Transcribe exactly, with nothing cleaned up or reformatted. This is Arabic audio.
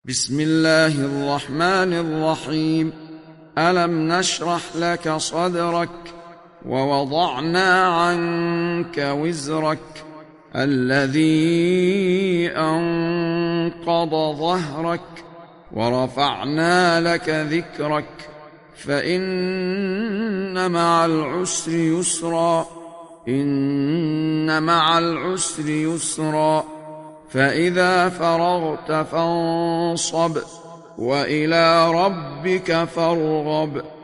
بسم الله الرحمن الرحيم. ألم نشرح لك صدرك ووضعنا عنك وزرك الذي أنقض ظهرك ورفعنا لك ذكرك فإن مع العسر يسرا إن مع العسر يسرا فإذا فرغت فانصب وإلى ربك فارغب.